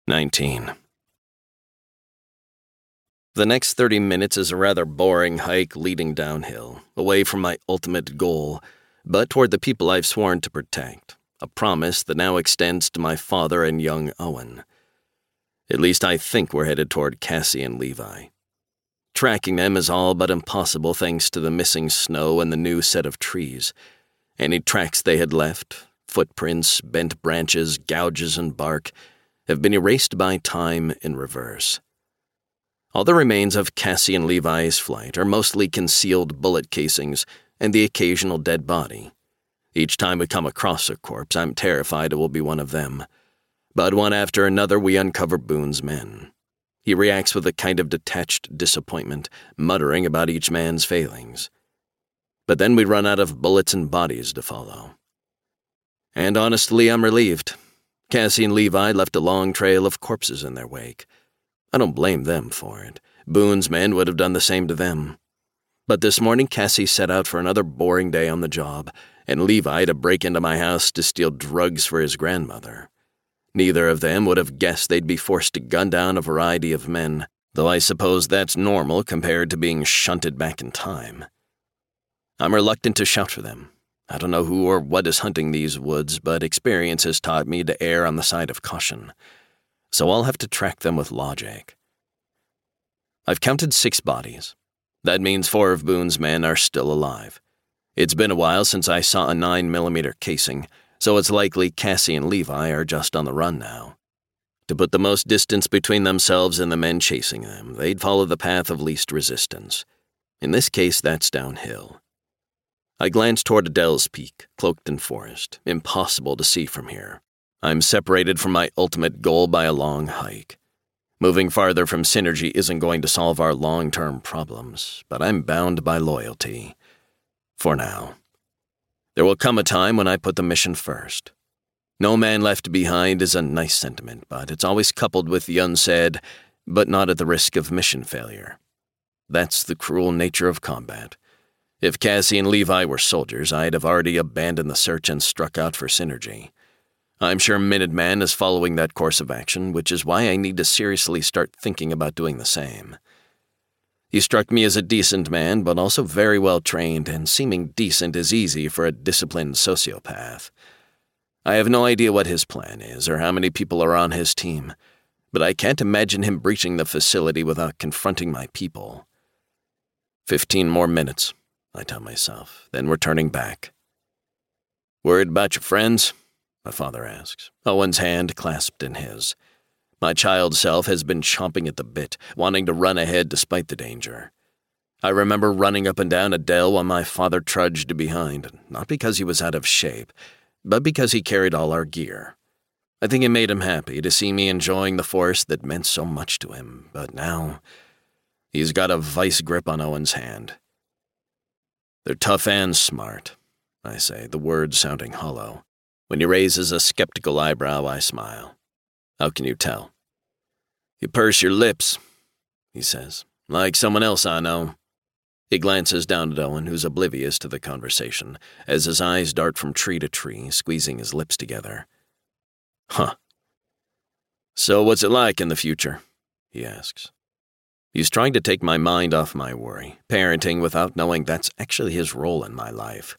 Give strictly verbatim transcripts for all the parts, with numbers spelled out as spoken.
nineteen. The next thirty minutes is a rather boring hike leading downhill, away from my ultimate goal, but toward the people I've sworn to protect, a promise that now extends to my father and young Owen. At least I think we're headed toward Cassie and Levi. Tracking them is all but impossible thanks to the missing snow and the new set of trees. Any tracks they had left, footprints, bent branches, gouges, and bark, have been erased by time in reverse. All the remains of Cassie and Levi's flight are mostly concealed bullet casings and the occasional dead body. Each time we come across a corpse, I'm terrified it will be one of them. But one after another, we uncover Boone's men. He reacts with a kind of detached disappointment, muttering about each man's failings. But then we run out of bullets and bodies to follow. And honestly, I'm relieved. Cassie and Levi left a long trail of corpses in their wake. I don't blame them for it. Boone's men would have done the same to them. But this morning, Cassie set out for another boring day on the job, and Levi to break into my house to steal drugs for his grandmother. Neither of them would have guessed they'd be forced to gun down a variety of men, though I suppose that's normal compared to being shunted back in time. I'm reluctant to shout for them. I don't know who or what is hunting these woods, but experience has taught me to err on the side of caution. So I'll have to track them with logic. I've counted six bodies. That means four of Boone's men are still alive. It's been a while since I saw a nine millimeter casing, so it's likely Cassie and Levi are just on the run now. To put the most distance between themselves and the men chasing them, they'd follow the path of least resistance. In this case, that's downhill. I glance toward Adele's Peak, cloaked in forest, impossible to see from here. I'm separated from my ultimate goal by a long hike. Moving farther from Synergy isn't going to solve our long-term problems, but I'm bound by loyalty. For now. There will come a time when I put the mission first. No man left behind is a nice sentiment, but it's always coupled with the unsaid, but not at the risk of mission failure. That's the cruel nature of combat. If Cassie and Levi were soldiers, I'd have already abandoned the search and struck out for Synergy. I'm sure Minuteman is following that course of action, which is why I need to seriously start thinking about doing the same. He struck me as a decent man, but also very well trained, and seeming decent is easy for a disciplined sociopath. I have no idea what his plan is or how many people are on his team, but I can't imagine him breaching the facility without confronting my people. Fifteen more minutes, I tell myself, then we're turning back. Worried about your friends? My father asks, Owen's hand clasped in his. My child self has been chomping at the bit, wanting to run ahead despite the danger. I remember running up and down Adele while my father trudged behind, not because he was out of shape, but because he carried all our gear. I think it made him happy to see me enjoying the force that meant so much to him, but now he's got a vice grip on Owen's hand. They're tough and smart, I say, the words sounding hollow. When he raises a skeptical eyebrow, I smile. How can you tell? You purse your lips, he says, like someone else I know. He glances down at Owen, who's oblivious to the conversation, as his eyes dart from tree to tree, squeezing his lips together. Huh. So what's it like in the future? He asks. He's trying to take my mind off my worry, parenting without knowing that's actually his role in my life.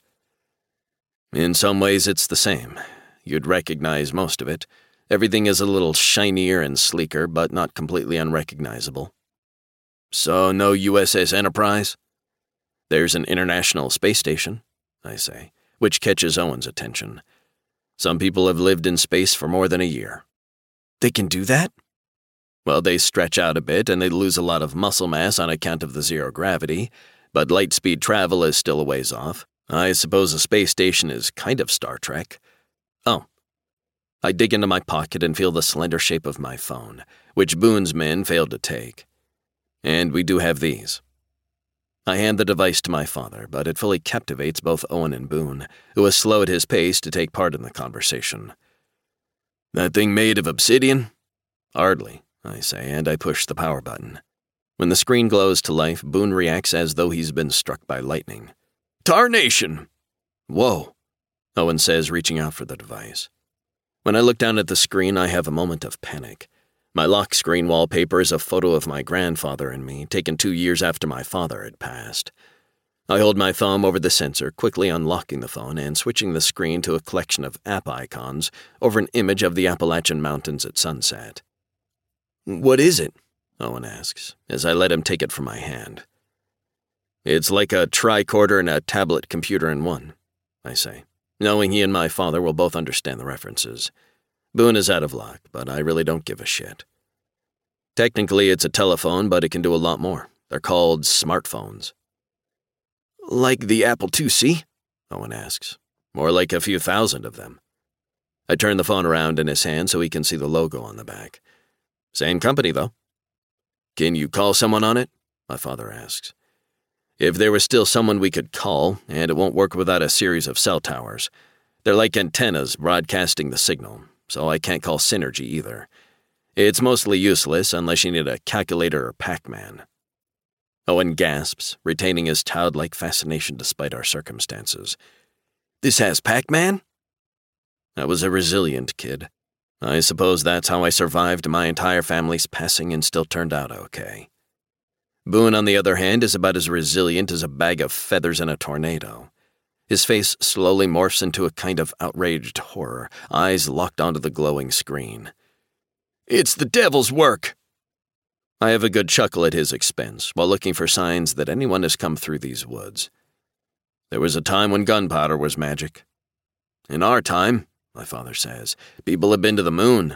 In some ways, it's the same. You'd recognize most of it. Everything is a little shinier and sleeker, but not completely unrecognizable. So no U S S Enterprise? There's an International Space Station, I say, which catches Owen's attention. Some people have lived in space for more than a year. They can do that? Well, they stretch out a bit and they lose a lot of muscle mass on account of the zero gravity, but light-speed travel is still a ways off. I suppose a space station is kind of Star Trek. Oh. I dig into my pocket and feel the slender shape of my phone, which Boone's men failed to take. And we do have these. I hand the device to my father, but it fully captivates both Owen and Boone, who has slowed his pace to take part in the conversation. That thing made of obsidian? Hardly, I say, and I push the power button. When the screen glows to life, Boone reacts as though he's been struck by lightning. Tarnation! Whoa, Owen says, reaching out for the device. When I look down at the screen, I have a moment of panic. My lock screen wallpaper is a photo of my grandfather and me, taken two years after my father had passed. I hold my thumb over the sensor, quickly unlocking the phone and switching the screen to a collection of app icons over an image of the Appalachian Mountains at sunset. "What is it?" Owen asks, as I let him take it from my hand. "It's like a tricorder and a tablet computer in one," I say, knowing he and my father will both understand the references. Boone is out of luck, but I really don't give a shit. Technically, it's a telephone, but it can do a lot more. They're called smartphones. "Like the Apple two C?" Owen asks. "More like a few thousand of them." I turn the phone around in his hand so he can see the logo on the back. "Same company, though." "Can you call someone on it?" my father asks. "If there was still someone we could call, and it won't work without a series of cell towers. They're like antennas broadcasting the signal, so I can't call Synergy either. It's mostly useless unless you need a calculator or Pac-Man." Owen gasps, retaining his childlike fascination despite our circumstances. "This has Pac-Man?" I was a resilient kid. I suppose that's how I survived my entire family's passing and still turned out okay. Boone, on the other hand, is about as resilient as a bag of feathers in a tornado. His face slowly morphs into a kind of outraged horror, eyes locked onto the glowing screen. "It's the devil's work!" I have a good chuckle at his expense, while looking for signs that anyone has come through these woods. "There was a time when gunpowder was magic." "In our time," my father says, "people have been to the moon."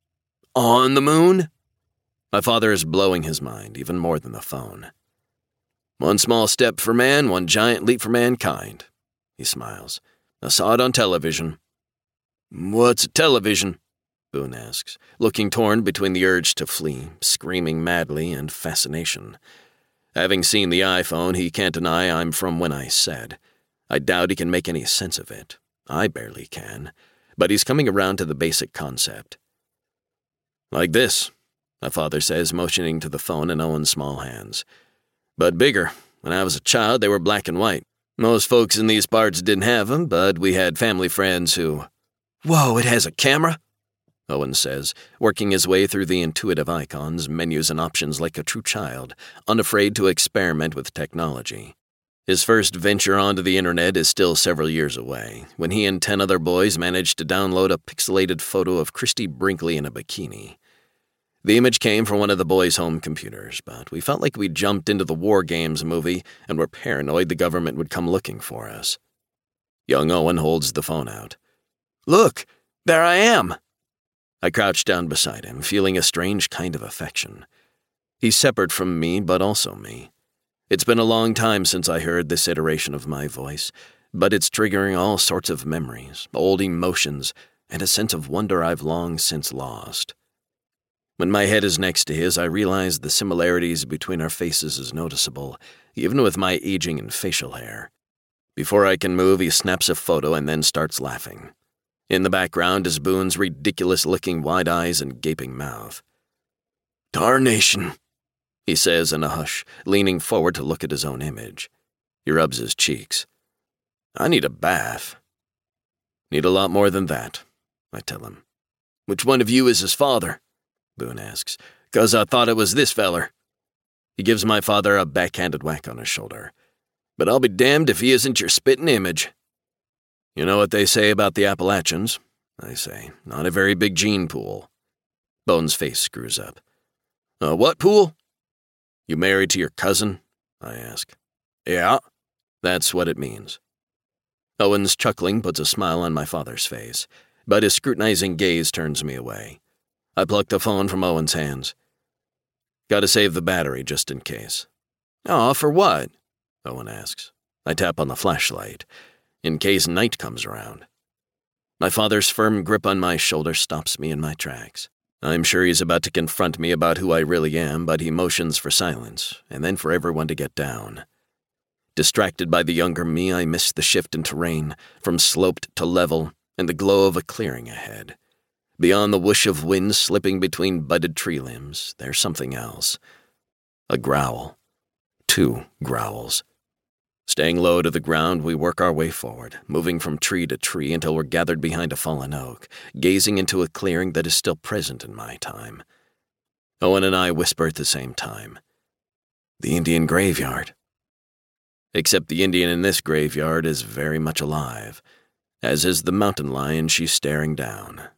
"On the moon?" My father is blowing his mind, even more than the phone. "One small step for man, one giant leap for mankind." He smiles. "I saw it on television." "What's a television?" Boone asks, looking torn between the urge to flee, screaming madly, and fascination. Having seen the iPhone, he can't deny I'm from when I said. I doubt he can make any sense of it. I barely can. But he's coming around to the basic concept. "Like this," my father says, motioning to the phone in Owen's small hands. "But bigger. When I was a child, they were black and white. Most folks in these parts didn't have them, but we had family friends who—" "Whoa, it has a camera?" Owen says, working his way through the intuitive icons, menus, and options like a true child, unafraid to experiment with technology. His first venture onto the internet is still several years away, when he and ten other boys managed to download a pixelated photo of Christy Brinkley in a bikini. The image came from one of the boys' home computers, but we felt like we'd jumped into the War Games movie and were paranoid the government would come looking for us. Young Owen holds the phone out. "Look, there I am!" I crouch down beside him, feeling a strange kind of affection. He's separate from me, but also me. It's been a long time since I heard this iteration of my voice, but it's triggering all sorts of memories, old emotions, and a sense of wonder I've long since lost. When my head is next to his, I realize the similarities between our faces is noticeable, even with my aging and facial hair. Before I can move, he snaps a photo and then starts laughing. In the background is Boone's ridiculous-looking wide eyes and gaping mouth. "Darnation," he says in a hush, leaning forward to look at his own image. He rubs his cheeks. "I need a bath." "Need a lot more than that," I tell him. "Which one of you is his father?" Boone asks. "'Cause I thought it was this feller." He gives my father a backhanded whack on his shoulder. "But I'll be damned if he isn't your spittin' image." "You know what they say about the Appalachians?" I say. "Not a very big gene pool." Bone's face screws up. "A what pool?" "You married to your cousin?" I ask. "Yeah." "That's what it means." Owen's chuckling puts a smile on my father's face, but his scrutinizing gaze turns me away. I pluck the phone from Owen's hands. "Gotta save the battery, just in case." "Aw, for what?" Owen asks. I tap on the flashlight. "In case night comes around." My father's firm grip on my shoulder stops me in my tracks. I'm sure he's about to confront me about who I really am, but he motions for silence, and then for everyone to get down. Distracted by the younger me, I miss the shift in terrain, from sloped to level, and the glow of a clearing ahead. Beyond the whoosh of wind slipping between budded tree limbs, there's something else. A growl. Two growls. Staying low to the ground, we work our way forward, moving from tree to tree until we're gathered behind a fallen oak, gazing into a clearing that is still present in my time. Owen and I whisper at the same time. The Indian graveyard. Except the Indian in this graveyard is very much alive, as is the mountain lion she's staring down.